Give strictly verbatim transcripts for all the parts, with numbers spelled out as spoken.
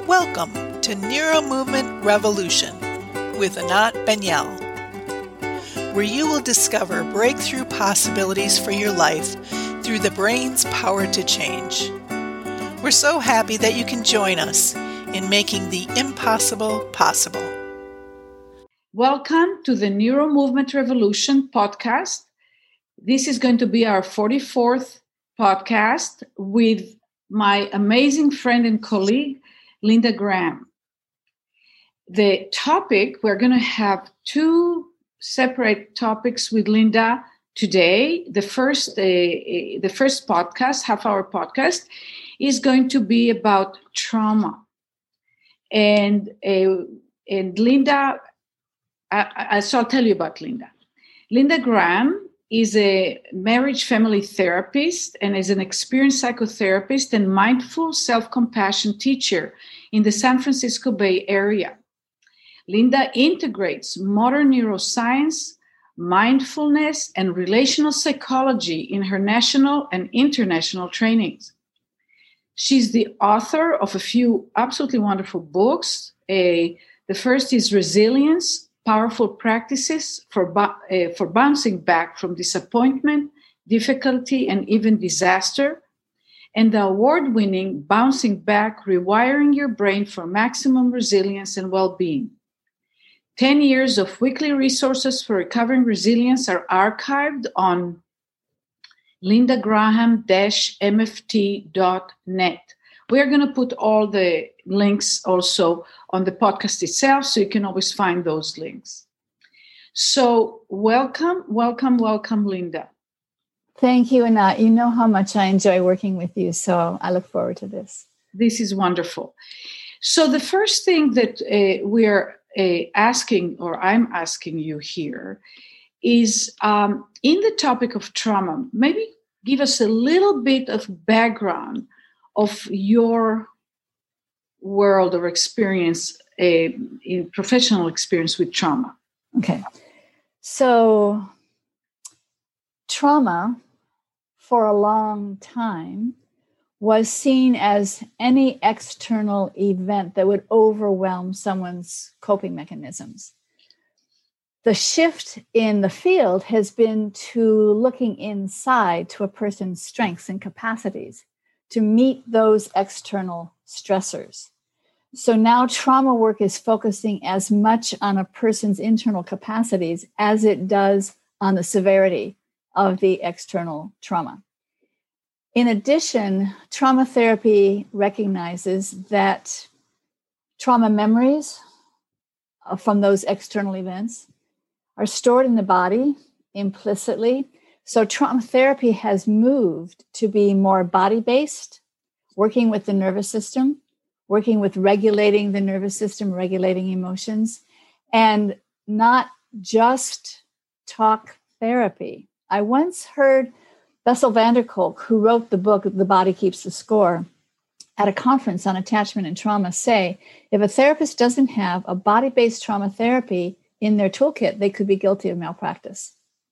Welcome to Neuromovement Revolution with Anat Banyal, where you will discover breakthrough possibilities for your life through the brain's power to change. We're so happy that you can join us in making the impossible possible. Welcome to the Neuromovement Revolution podcast. This is going to be our forty-fourth podcast with my amazing friend and colleague, Linda Graham. The topic, we're going to have two separate topics with Linda today. The first, uh, the first podcast, half-hour podcast, is going to be about trauma. And, uh, and Linda, I, I, so I'll tell you about Linda. Linda Graham is a marriage family therapist and is an experienced psychotherapist and mindful self-compassion teacher in the San Francisco Bay Area. Linda integrates modern neuroscience, mindfulness, and relational psychology in her national and international trainings. She's the author of a few absolutely wonderful books. A, the first is Resilience, Powerful Practices for, uh, for Bouncing Back from Disappointment, Difficulty, and even Disaster, and the award-winning Bouncing Back, Rewiring Your Brain for Maximum Resilience and Well-Being. Ten years of weekly resources for recovering resilience are archived on linda graham dash m f t dot net. We're going to put all the links also on the podcast itself, so you can always find those links. So welcome, welcome, welcome, Linda. Thank you, Anat. You know how much I enjoy working with you, so I look forward to this. This is wonderful. So the first thing that uh, we're uh, asking, or I'm asking you here, is um, in the topic of trauma, maybe give us a little bit of background of your world or experience, uh, in professional experience with trauma. Okay. So trauma for a long time was seen as any external event that would overwhelm someone's coping mechanisms. The shift in the field has been to looking inside to a person's strengths and capacities to meet those external stressors. So now trauma work is focusing as much on a person's internal capacities as it does on the severity of the external trauma. In addition, trauma therapy recognizes that trauma memories from those external events are stored in the body implicitly. So trauma therapy has moved to be more body-based, working with the nervous system, working with regulating the nervous system, regulating emotions, and not just talk therapy. I once heard Bessel van der Kolk, who wrote the book, The Body Keeps the Score, at a conference on attachment and trauma say, if a therapist doesn't have a body-based trauma therapy in their toolkit, they could be guilty of malpractice.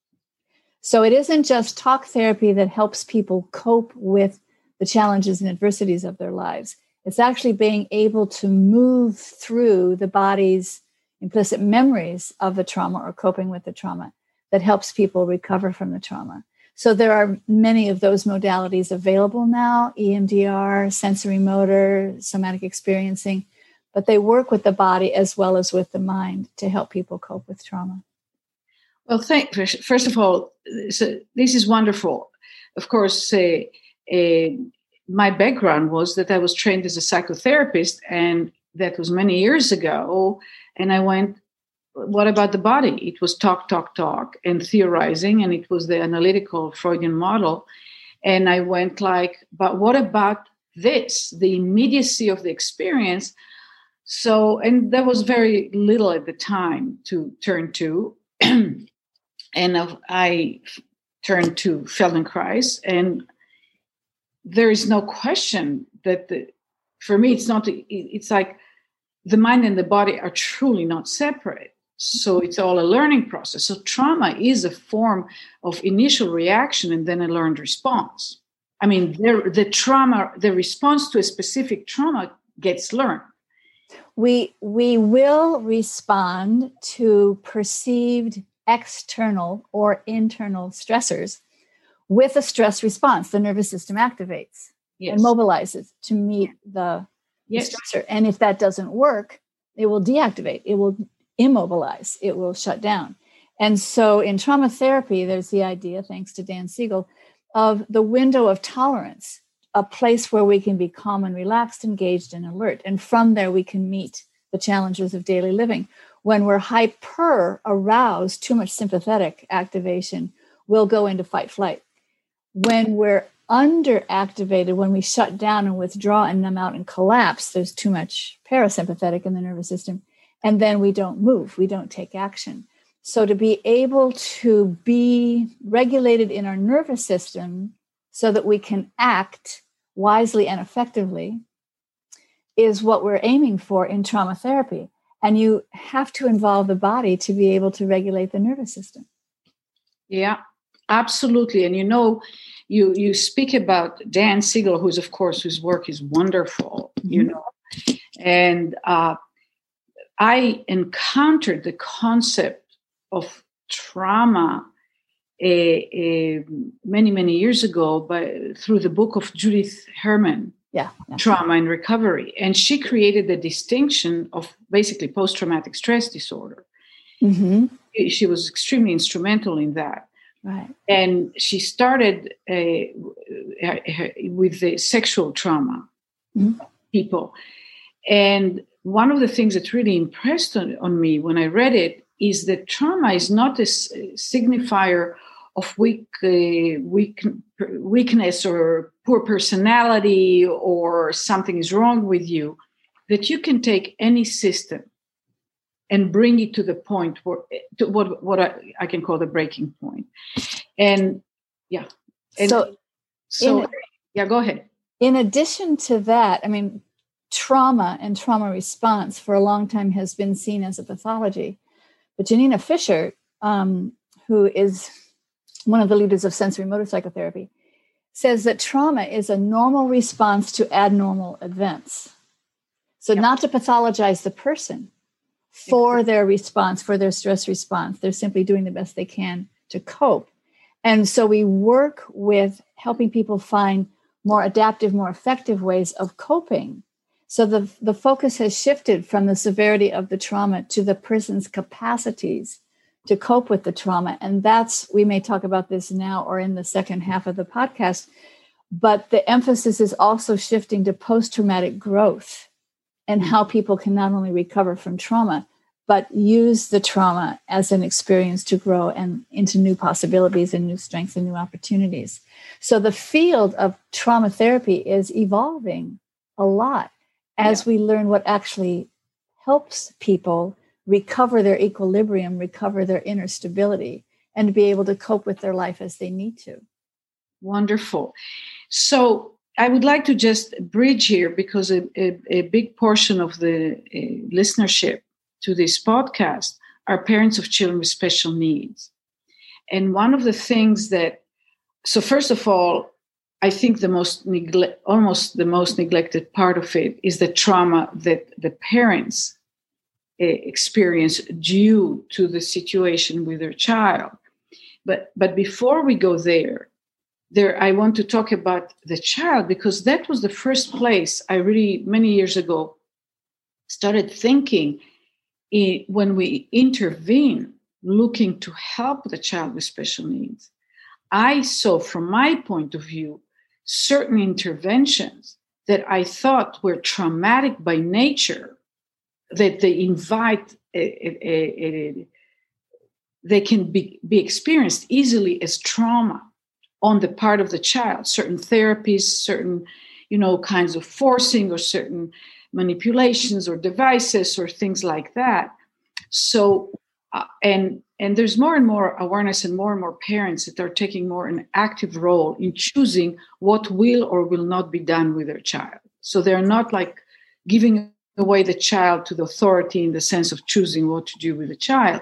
So it isn't just talk therapy that helps people cope with the challenges and adversities of their lives. It's actually being able to move through the body's implicit memories of the trauma or coping with the trauma that helps people recover from the trauma. So there are many of those modalities available now, E M D R, sensory motor, somatic experiencing, but they work with the body as well as with the mind to help people cope with trauma. Well, thank, first of all, so this is wonderful. Of course, uh, uh, my background was that I was trained as a psychotherapist, and that was many years ago. And I went, what about the body? It was talk, talk, talk, and theorizing, and it was the analytical Freudian model. And I went like, but what about this? The immediacy of the experience. So, and there was very little at the time to turn to. And I turned to Feldenkrais, and there is no question that the, for me, it's not, it's like the mind and the body are truly not separate. So it's all a learning process. So trauma is a form of initial reaction and then a learned response. I mean, the, the trauma, the response to a specific trauma gets learned. We we will respond to perceived external or internal stressors with a stress response. The nervous system activates yes. and mobilizes to meet the, yes. the stressor. And if that doesn't work, it will deactivate. It will immobilize. It will shut down. And so in trauma therapy, there's the idea, thanks to Dan Siegel, of the window of tolerance, a place where we can be calm and relaxed, engaged and alert. And from there, we can meet the challenges of daily living. When we're hyper aroused, too much sympathetic activation, we'll go into fight flight. When we're underactivated, when we shut down and withdraw and numb out and collapse, there's too much parasympathetic in the nervous system. And then we don't move, we don't take action. So to be able to be regulated in our nervous system so that we can act wisely and effectively is what we're aiming for in trauma therapy. And you have to involve the body to be able to regulate the nervous system. Yeah, absolutely. And you know, you you speak about Dan Siegel, who's, of course, whose work is wonderful, mm-hmm. you know. And uh, I encountered the concept of trauma uh, uh, many, many years ago by, through the book of Judith Herman, yeah, yeah. Trauma and Recovery. And she created the distinction of basically post-traumatic stress disorder. Mm-hmm. She was extremely instrumental in that. Right. And she started uh, with the sexual trauma mm-hmm. people. And one of the things that really impressed on, on me when I read it is that trauma is not a signifier of weak, uh, weak, weakness or poor personality or something is wrong with you, that you can take any system and bring it to the point where to what what I, I can call the breaking point. And yeah. And so so in, yeah, go ahead. In addition to that, I mean, trauma and trauma response for a long time has been seen as a pathology. But Janina Fisher, um, who is one of the leaders of sensory motor psychotherapy, says that trauma is a normal response to abnormal events. So yep. not to pathologize the person for exactly. their response, for their stress response. They're simply doing the best they can to cope. And so we work with helping people find more adaptive, more effective ways of coping. So the, the focus has shifted from the severity of the trauma to the person's capacities to cope with the trauma. And that's, we may talk about this now or in the second half of the podcast, but the emphasis is also shifting to post-traumatic growth and how people can not only recover from trauma, but use the trauma as an experience to grow and into new possibilities and new strengths and new opportunities. So the field of trauma therapy is evolving a lot as yeah. we learn what actually helps people recover their equilibrium, recover their inner stability, and be able to cope with their life as they need to. Wonderful. So I would like to just bridge here because a, a, a big portion of the uh, listenership to this podcast are parents of children with special needs. And one of the things that, so first of all, I think the most neglect, almost the most neglected part of it is the trauma that the parents uh, experience due to the situation with their child. But but before we go there, there I want to talk about the child, because that was the first place I really, many years ago, started thinking in, when we intervene, looking to help the child with special needs. I saw, from my point of view, certain interventions that I thought were traumatic by nature, that they invite, a, a, a, a, they can be, be experienced easily as trauma on the part of the child. Certain therapies, certain, you know, kinds of forcing or certain manipulations or devices or things like that. So, uh, and and there's more and more awareness and more and more parents that are taking more an active role in choosing what will or will not be done with their child. So they're not like giving away the child to the authority in the sense of choosing what to do with the child.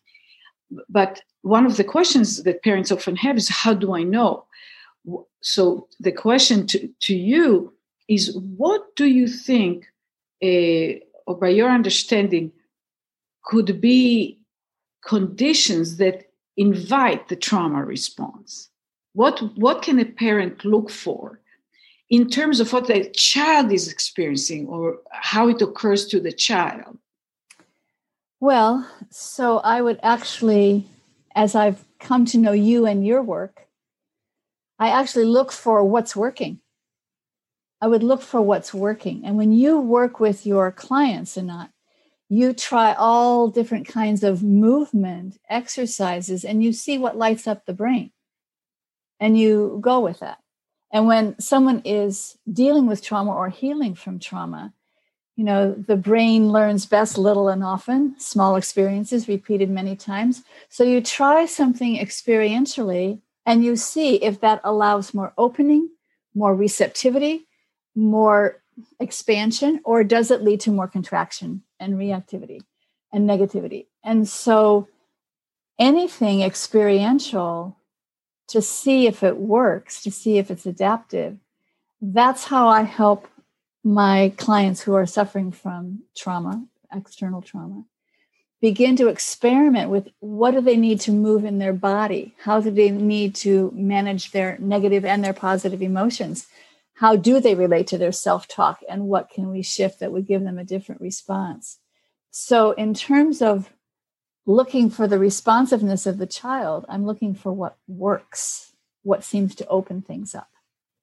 But one of the questions that parents often have is, how do I know? So the question to, to you is, what do you think, uh, or by your understanding, could be conditions that invite the trauma response? What, what can a parent look for in terms of what the child is experiencing or how it occurs to the child? Well, so I would actually, as I've come to know you and your work, I actually look for what's working. I would look for what's working. And when you work with your clients, Anat, you try all different kinds of movement exercises and you see what lights up the brain. And you go with that. And when someone is dealing with trauma or healing from trauma, you know, the brain learns best little and often, small experiences repeated many times. So you try something experientially and you see if that allows more opening, more receptivity, more expansion, or does it lead to more contraction and reactivity and negativity? And so anything experiential to see if it works, to see if it's adaptive, that's how I help my clients who are suffering from trauma, external trauma, begin to experiment with what do they need to move in their body? How do they need to manage their negative and their positive emotions? How do they relate to their self-talk? And what can we shift that would give them a different response? So in terms of looking for the responsiveness of the child, I'm looking for what works, what seems to open things up.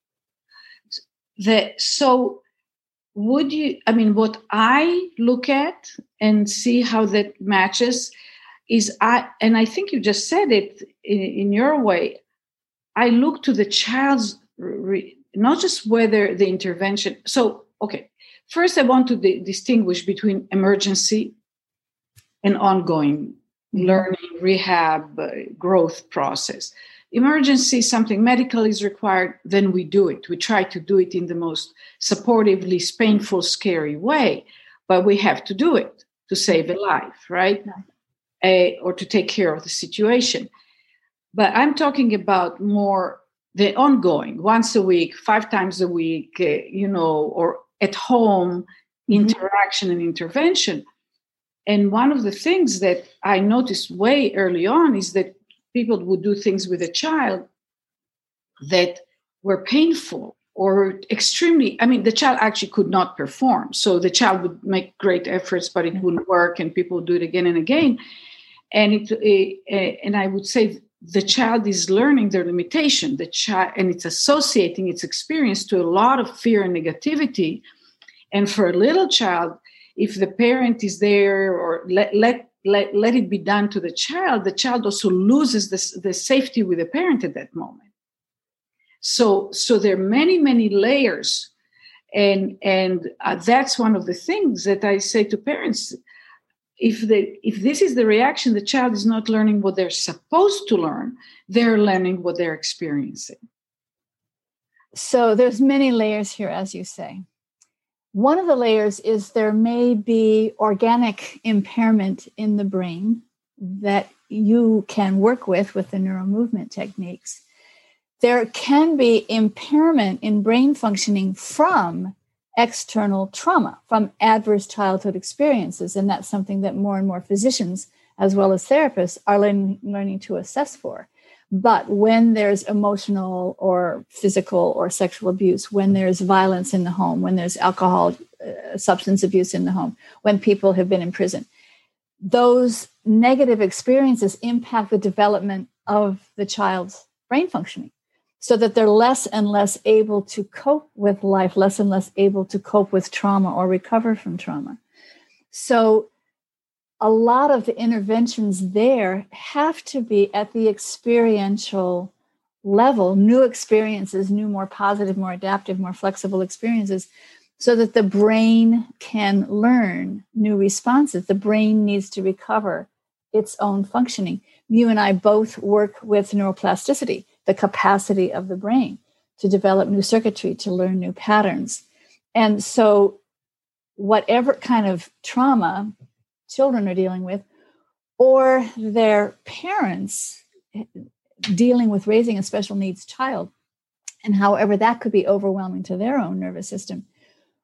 The, so would you, I mean, what I look at and see how that matches is, I, and I think you just said it in, in your way, I look to the child's, re, not just whether the intervention, so, okay, first I want to di- distinguish between emergency and ongoing learning, rehab, uh, growth process. Emergency, something medical is required, then we do it. We try to do it in the most supportive, least painful, scary way, but we have to do it to save a life, right? Yeah. Uh, or to take care of the situation. But I'm talking about more the ongoing, once a week, five times a week, uh, you know, or at home mm-hmm. interaction and intervention. And one of the things that I noticed way early on is that people would do things with a child that were painful or extremely, I mean, the child actually could not perform. So the child would make great efforts, but it wouldn't work, and people would do it again and again. And it, uh, and I would say the child is learning their limitation, the child, and it's associating its experience to a lot of fear and negativity. And for a little child, if the parent is there or let, let Let, let it be done to the child, the child also loses the, the safety with the parent at that moment. So, so there are many, many layers. And, and uh, that's one of the things that I say to parents. If, they, if this is the reaction, the child is not learning what they're supposed to learn. They're learning what they're experiencing. So there's many layers here, as you say. One of the layers is there may be organic impairment in the brain that you can work with with the neuromovement techniques. There can be impairment in brain functioning from external trauma, from adverse childhood experiences. And that's something that more and more physicians, as well as therapists, are learning, learning to assess for. But when there's emotional or physical or sexual abuse, when there's violence in the home, when there's alcohol, uh, substance abuse in the home, when people have been in prison, those negative experiences impact the development of the child's brain functioning so that they're less and less able to cope with life, less and less able to cope with trauma or recover from trauma. So a lot of the interventions there have to be at the experiential level, new experiences, new, more positive, more adaptive, more flexible experiences, so that the brain can learn new responses. The brain needs to recover its own functioning. You and I both work with neuroplasticity, the capacity of the brain to develop new circuitry, to learn new patterns. And so whatever kind of trauma children are dealing with, or their parents dealing with raising a special needs child, and however that could be overwhelming to their own nervous system,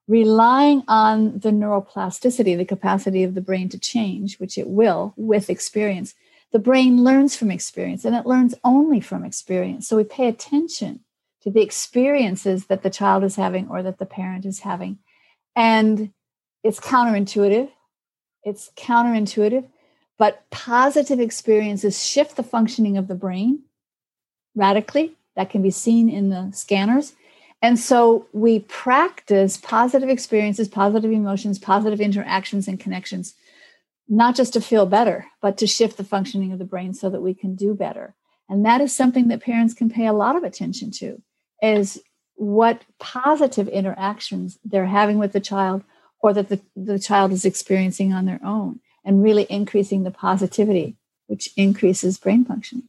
relying on the neuroplasticity, the capacity of the brain to change, which it will with experience. The brain learns from experience, and it learns only from experience. So we pay attention to the experiences that the child is having or that the parent is having. And it's counterintuitive. It's counterintuitive, but positive experiences shift the functioning of the brain radically. That can be seen in the scanners. And so we practice positive experiences, positive emotions, positive interactions and connections, not just to feel better, but to shift the functioning of the brain so that we can do better. And that is something that parents can pay a lot of attention to, is what positive interactions they're having with the child or that the, the child is experiencing on their own, and really increasing the positivity, which increases brain functioning.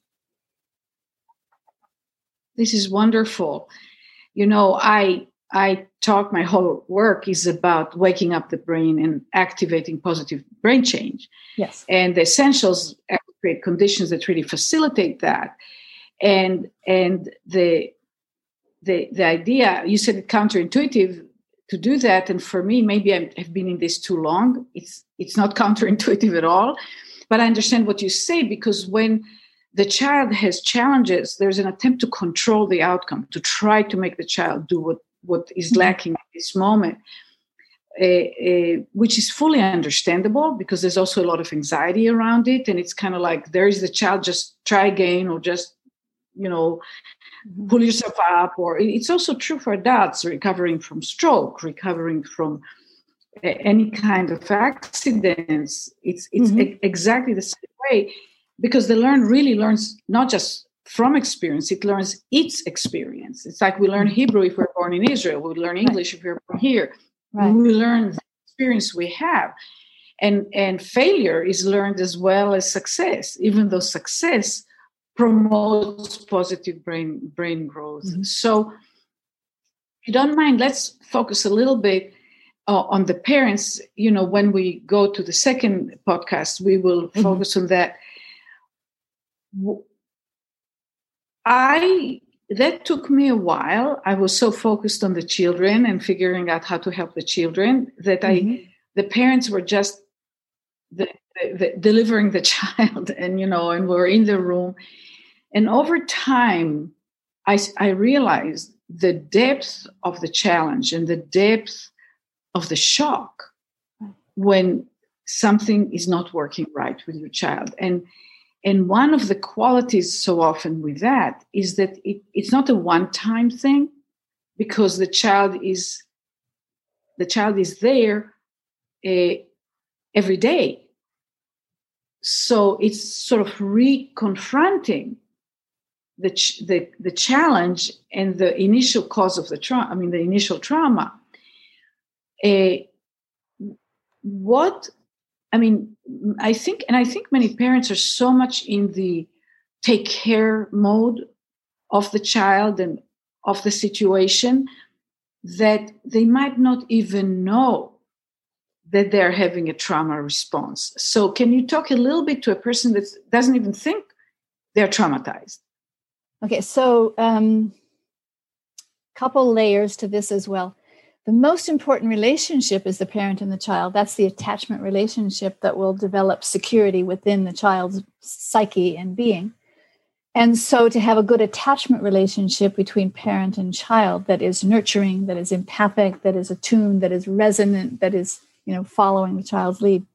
This is wonderful. You know, I I talk, my whole work is about waking up the brain and activating positive brain change. Yes. And the essentials create conditions that really facilitate that. And and the the the idea, you said it counterintuitive to do that. And for me, maybe I have been in this too long. It's it's not counterintuitive at all. But I understand what you say, because when the child has challenges, there's an attempt to control the outcome, to try to make the child do what, what is mm-hmm. lacking at this moment, uh, uh, which is fully understandable, because there's also a lot of anxiety around it. And it's kind of like, there is the child, just try again, or just, you know, mm-hmm. pull yourself up. Or it's also true for adults recovering from stroke, recovering from uh, any kind of accidents. It's, it's mm-hmm. e- exactly the same way. Because the learn really learns not just from experience, it learns its experience. It's like we learn Hebrew if we're born in Israel. We learn English right. if we're born here. Right. We learn the experience we have. And, and failure is learned as well as success, even though success promotes positive brain, brain growth. Mm-hmm. So if you don't mind, let's focus a little bit uh, on the parents. You know, when we go to the second podcast, we will mm-hmm. focus on that. I that took me a while. I was so focused on the children and figuring out how to help the children that mm-hmm. I the parents were just the, the, the, delivering the child, and you know, and we're in the room. And over time, I I realized the depth of the challenge and the depth of the shock when something is not working right with your child. And And one of the qualities so often with that is that it, it's not a one-time thing, because the child is the child is there uh, every day. So it's sort of re-confronting the, ch- the the challenge and the initial cause of the trauma. I mean, the initial trauma. Uh, what? I mean, I think, and I think many parents are so much in the take care mode of the child and of the situation that they might not even know that they're having a trauma response. So can you talk a little bit to a person that doesn't even think they're traumatized? Okay, so a um, couple layers to this as well. The most important relationship is the parent and the child. That's the attachment relationship that will develop security within the child's psyche and being. And so to have a good attachment relationship between parent and child that is nurturing, that is empathic, that is attuned, that is resonant, that is, you know, following the child's lead.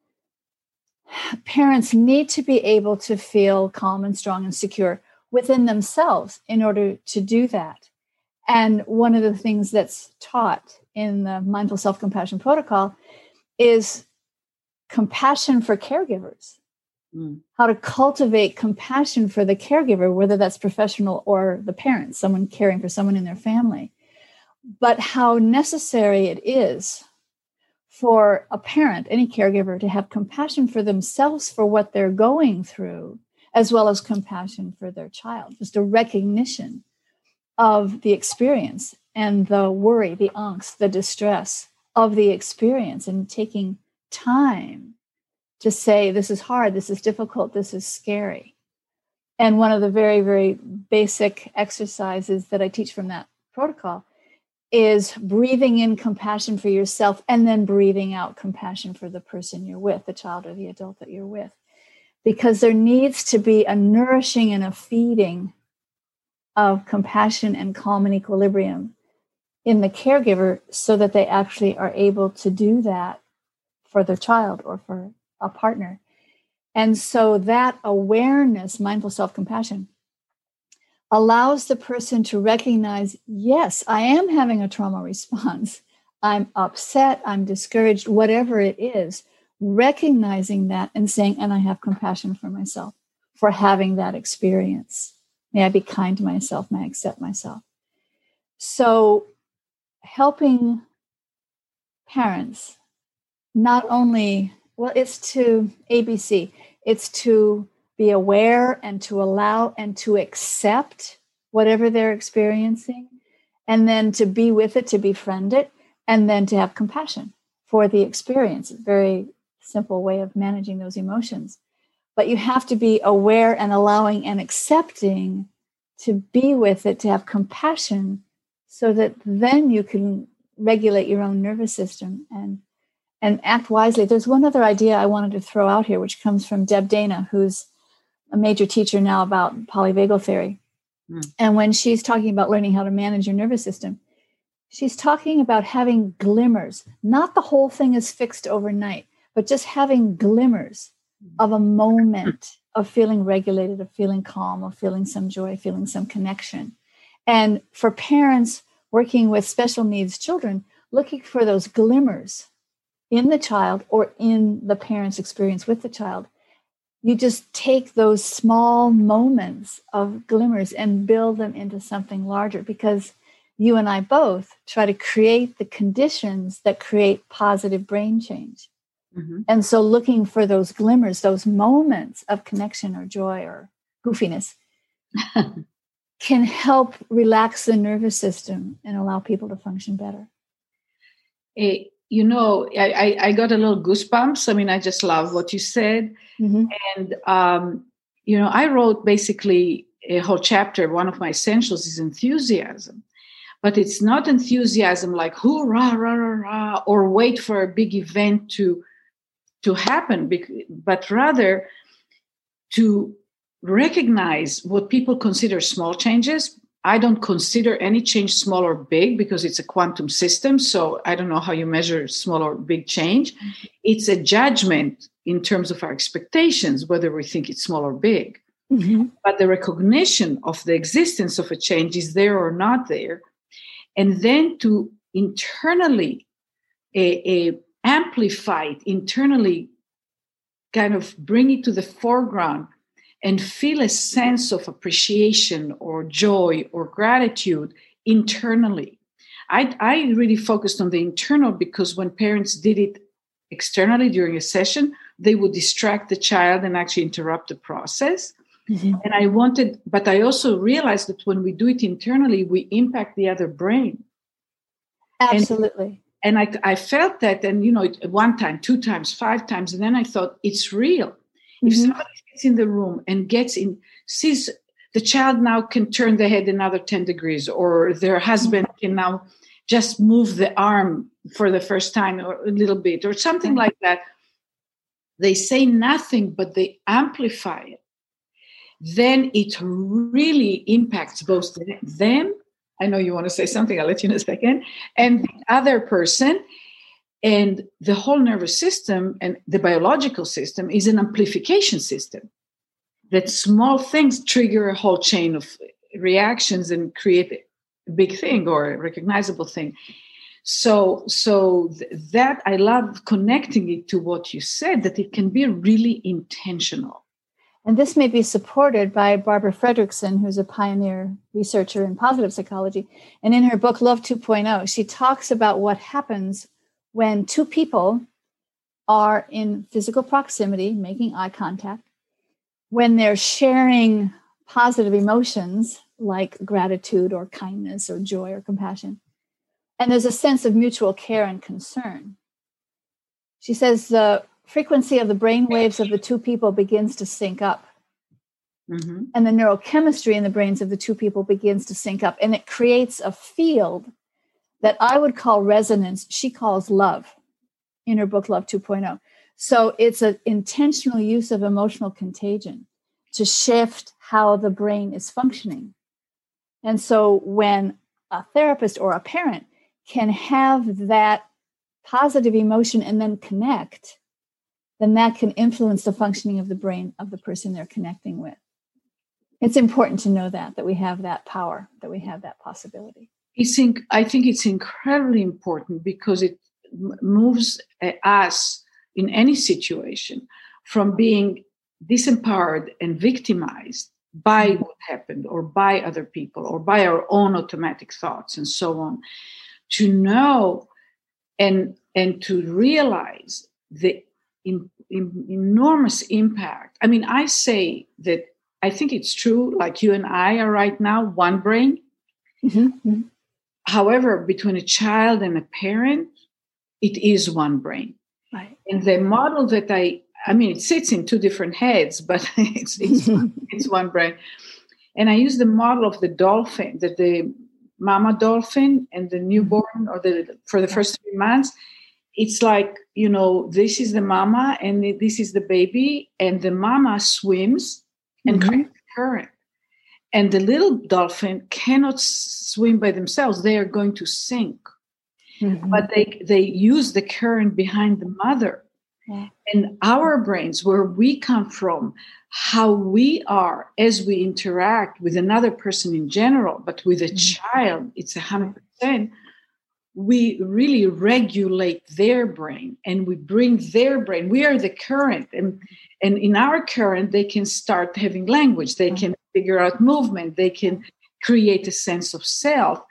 Parents need to be able to feel calm and strong and secure within themselves in order to do that. And one of the things that's taught in the Mindful Self-Compassion Protocol is compassion for caregivers, mm. how to cultivate compassion for the caregiver, whether that's professional or the parent, someone caring for someone in their family, but how necessary it is for a parent, any caregiver, to have compassion for themselves for what they're going through, as well as compassion for their child, just a recognition of the experience and the worry, the angst, the distress of the experience, and taking time to say, this is hard, this is difficult, this is scary. And one of the very, very basic exercises that I teach from that protocol is breathing in compassion for yourself and then breathing out compassion for the person you're with, the child or the adult that you're with. Because there needs to be a nourishing and a feeding of compassion and calm and equilibrium in the caregiver so that they actually are able to do that for their child or for a partner. And so that awareness, mindful self-compassion, allows the person to recognize, yes, I am having a trauma response. I'm upset, I'm discouraged, whatever it is, recognizing that and saying, and I have compassion for myself for having that experience. May I be kind to myself, may I accept myself. So helping parents, not only, well, it's to A B C, it's to be aware and to allow and to accept whatever they're experiencing, and then to be with it, to befriend it, and then to have compassion for the experience. It's a very simple way of managing those emotions. But you have to be aware and allowing and accepting to be with it, to have compassion, so that then you can regulate your own nervous system and and act wisely. There's one other idea I wanted to throw out here, which comes from Deb Dana, who's a major teacher now about polyvagal theory. Mm. And when she's talking about learning how to manage your nervous system, she's talking about having glimmers. Not the whole thing is fixed overnight, but just having glimmers of a moment of feeling regulated, of feeling calm, of feeling some joy, feeling some connection. And for parents working with special needs children, looking for those glimmers in the child or in the parent's experience with the child, you just take those small moments of glimmers and build them into something larger, because you and I both try to create the conditions that create positive brain change. Mm-hmm. And so looking for those glimmers, those moments of connection or joy or goofiness can help relax the nervous system and allow people to function better. Hey, you know, I, I, I got a little goosebumps. I mean, I just love what you said. Mm-hmm. And, um, you know, I wrote basically a whole chapter. One of my essentials is enthusiasm. But it's not enthusiasm like hoorah, rah, rah, rah, or wait for a big event to, to happen, but rather to recognize what people consider small changes. I don't consider any change small or big because it's a quantum system. So I don't know how you measure small or big change. It's a judgment in terms of our expectations, whether we think it's small or big. Mm-hmm. But the recognition of the existence of a change is there or not there. And then to internally a, a amplify it, internally kind of bring it to the foreground and feel a sense of appreciation or joy or gratitude internally. I, I really focused on the internal because when parents did it externally during a session, they would distract the child and actually interrupt the process. Mm-hmm. And I wanted, but I also realized that when we do it internally, we impact the other brain. Absolutely. And, and I, I felt that, and, you know, one time, two times, five times. And then I thought, it's real. Mm-hmm. If somebody sits in the room and gets in, sees the child now can turn the head another ten degrees, or their husband mm-hmm. can now just move the arm for the first time or a little bit, or something mm-hmm. like that. They say nothing, but they amplify it. Then it really impacts both them. I know you want to say something. I'll let you in a second. And the other person, and the whole nervous system and the biological system is an amplification system. That small things trigger a whole chain of reactions and create a big thing or a recognizable thing. So, so th- that I love connecting it to what you said, that it can be really intentional. And this may be supported by Barbara Fredrickson, who's a pioneer researcher in positive psychology. And in her book, Love two point oh, she talks about what happens when two people are in physical proximity, making eye contact, when they're sharing positive emotions like gratitude or kindness or joy or compassion. And there's a sense of mutual care and concern. She says the frequency of the brain waves of the two people begins to sync up. Mm-hmm. And the neurochemistry in the brains of the two people begins to sync up. And it creates a field that I would call resonance, she calls love in her book, Love two point oh. So it's an intentional use of emotional contagion to shift how the brain is functioning. And so when a therapist or a parent can have that positive emotion and then connect, then that can influence the functioning of the brain of the person they're connecting with. It's important to know that, that we have that power, that we have that possibility. It's in, I think it's incredibly important because it m- moves uh, us in any situation from being disempowered and victimized by what happened or by other people or by our own automatic thoughts and so on, to know and, and to realize the in, in, enormous impact. I mean, I say that I think it's true, like you and I are right now, one brain. Mm-hmm. However, between a child and a parent, it is one brain. Right. And the model that I, I mean, it sits in two different heads, but it's it's, it's one brain. And I use the model of the dolphin, that the mama dolphin and the newborn, or the for the first three months, it's like, you know, this is the mama and this is the baby, and the mama swims and mm-hmm. creates a current. And the little dolphin cannot swim by themselves. They are going to sink. Mm-hmm. But they, they use the current behind the mother. Yeah. And our brains, where we come from, how we are as we interact with another person in general, but with a mm-hmm. child, it's one hundred percent. We really regulate their brain and we bring their brain. We are the current. And, and in our current, they can start having language. They can figure out movement. They can create a sense of self.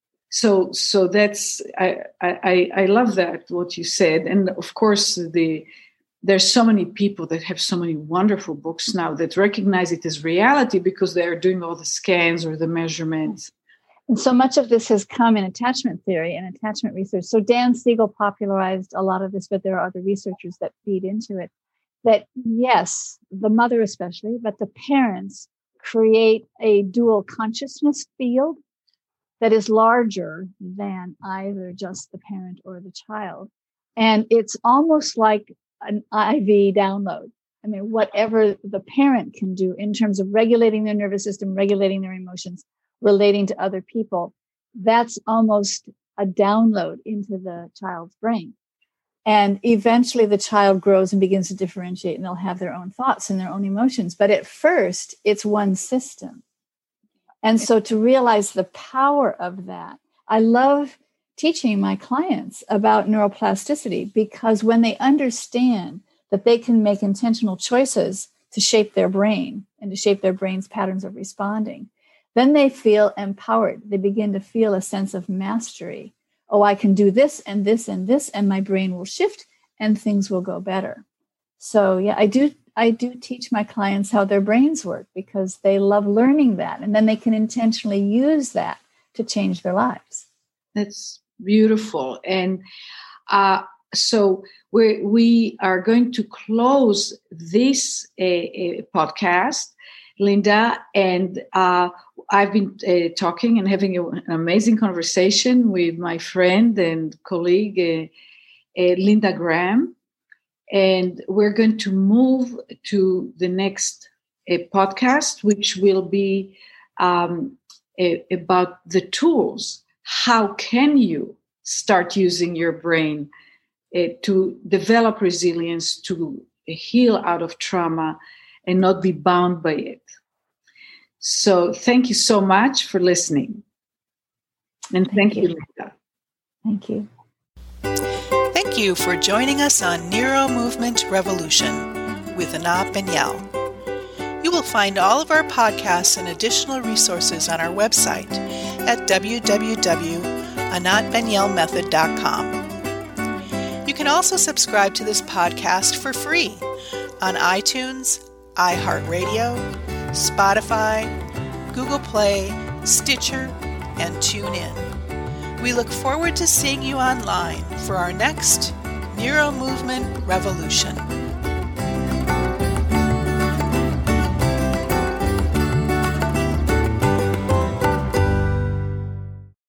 So, so that's, I, I, I love that, what you said. And of course, the there's so many people that have so many wonderful books now that recognize it as reality because they're doing all the scans or the measurements. And so much of this has come in attachment theory and attachment research. So Dan Siegel popularized a lot of this, but there are other researchers that feed into it. That yes, the mother especially, but the parents create a dual consciousness field that is larger than either just the parent or the child. And it's almost like an I V download. I mean, whatever the parent can do in terms of regulating their nervous system, regulating their emotions, relating to other people, that's almost a download into the child's brain. And eventually the child grows and begins to differentiate, and they'll have their own thoughts and their own emotions. But at first, it's one system. And so to realize the power of that, I love teaching my clients about neuroplasticity, because when they understand that they can make intentional choices to shape their brain and to shape their brain's patterns of responding, then they feel empowered. They begin to feel a sense of mastery. Oh, I can do this and this and this, and my brain will shift and things will go better. So yeah, I do I do teach my clients how their brains work because they love learning that. And then they can intentionally use that to change their lives. That's beautiful. And uh, so we we are going to close this uh, uh, podcast, Linda, and uh, I've been uh, talking and having a, an amazing conversation with my friend and colleague, uh, uh, Linda Graham. And we're going to move to the next uh, podcast, which will be um, a, about the tools. How can you start using your brain uh, to develop resilience, to heal out of trauma, and not be bound by it? So thank you so much for listening. And thank, thank you, Linda. Thank you. Thank you for joining us on Neuro Movement Revolution with Anat Ben-Yael. You will find all of our podcasts and additional resources on our website at w w w dot anat ben yael method dot com. You can also subscribe to this podcast for free on iTunes, iHeartRadio, Spotify, Google Play, Stitcher, and TuneIn. We look forward to seeing you online for our next Neuro Movement Revolution.